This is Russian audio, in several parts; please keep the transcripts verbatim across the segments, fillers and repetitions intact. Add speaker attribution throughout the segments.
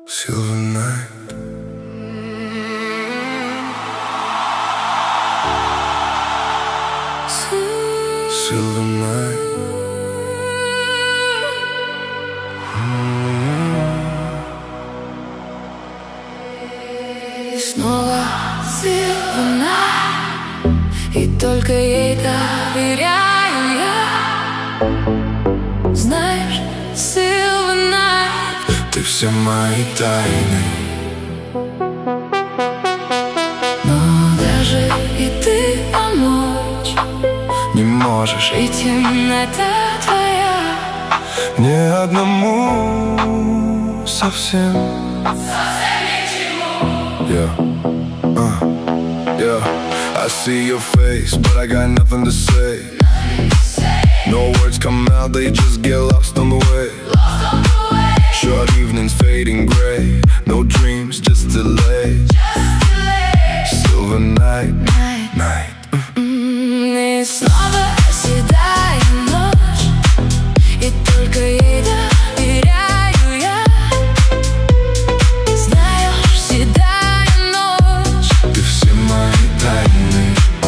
Speaker 1: Silver night. Silver night.
Speaker 2: И снова Silver night, и только ей доверяю я. Знаешь, Silver night,
Speaker 1: ты все мои тайны.
Speaker 2: Но даже и ты помочь
Speaker 1: не можешь,
Speaker 2: и темнота твоя
Speaker 1: ни одному совсем.
Speaker 2: Совсем ни к чему.
Speaker 1: Yeah, uh, yeah. I see your face, but I got nothing to say.
Speaker 2: Nothing to say.
Speaker 1: No words come out, they just get lost on the way.
Speaker 2: Lost on the way.
Speaker 1: Short evenings fading gray, no dreams, just delay.
Speaker 2: Just delay.
Speaker 1: Silver night,
Speaker 2: Night,
Speaker 1: night.
Speaker 2: Mm, и снова седая ночь, и только ей доверяю я. Знаешь, седая ночь,
Speaker 1: ты все мои тайны.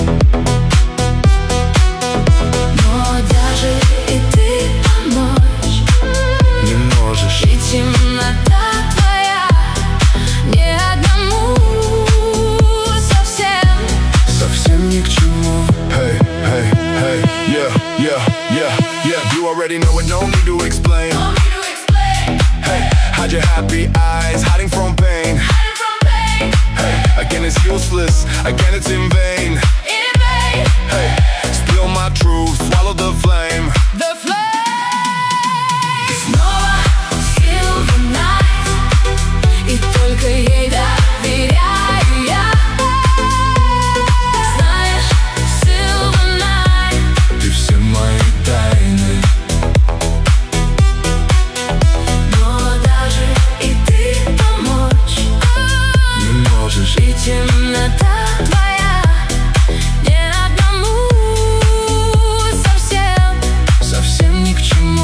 Speaker 2: но даже и ты помочь
Speaker 1: не можешь,
Speaker 2: и темнота твоя ни одному совсем.
Speaker 1: совсем ни к чему. Hey, hey, hey, yeah, yeah, yeah, yeah. You already know it, no need to explain.
Speaker 2: No need to explain.
Speaker 1: Hey, hide your happy eyes, hiding from pain.
Speaker 2: Hiding from pain.
Speaker 1: Hey, again it's useless, again it's in vain.
Speaker 2: In vain.
Speaker 1: Hey, spill my truth, swallow the flame.
Speaker 2: The flame. Снова Silver night, и только ей доверяю я. Знаешь, Silver night,
Speaker 1: ты все мои тайны.
Speaker 2: но даже и ты помочь
Speaker 1: не можешь,
Speaker 2: и темнота твоя ни одному совсем,
Speaker 1: совсем ни к чему.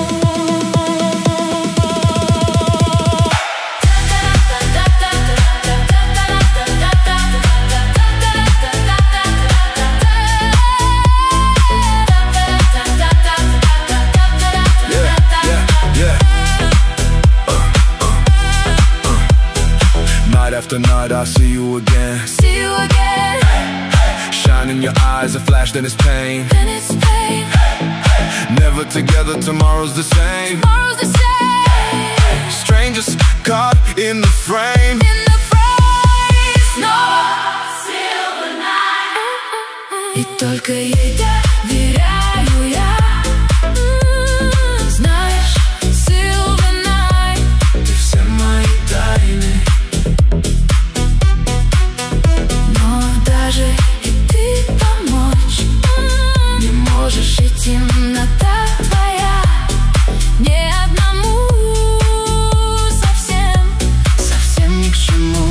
Speaker 1: Night after night I see you again.
Speaker 2: See you again,
Speaker 1: Shine in your eyes, a flash then it's pain.
Speaker 2: then it's pain.
Speaker 1: Never together, tomorrow's the same.
Speaker 2: Tomorrow's the same.
Speaker 1: Strangers caught in the frame.
Speaker 2: In the frame. Снова Silver night, и только ей доверяю я. Знаешь, Silver night,
Speaker 1: ты все мои тайны.
Speaker 2: но даже и ты помочь
Speaker 1: не можешь,
Speaker 2: и темнота твоя ни одному совсем,
Speaker 1: совсем ни к чему.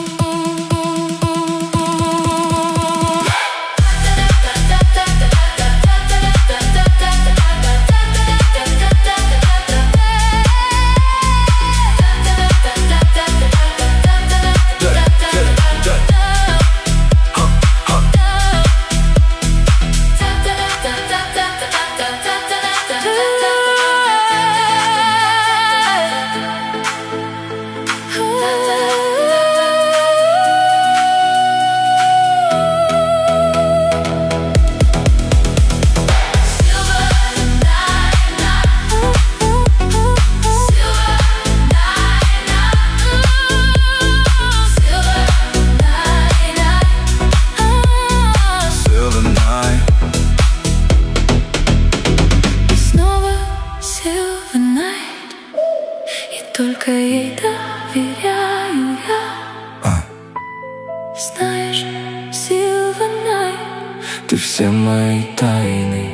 Speaker 2: Только ей доверяю я.
Speaker 1: А.
Speaker 2: Знаешь, Silver night,
Speaker 1: Ты все мои тайны.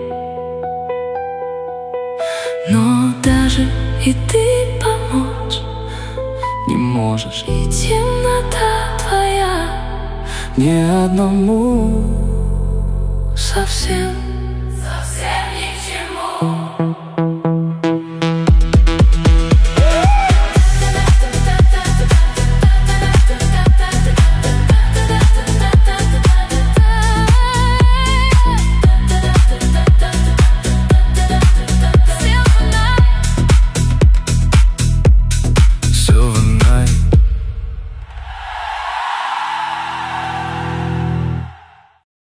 Speaker 2: но даже и ты помочь
Speaker 1: Не можешь
Speaker 2: и темнота твоя
Speaker 1: ни одному
Speaker 2: совсем.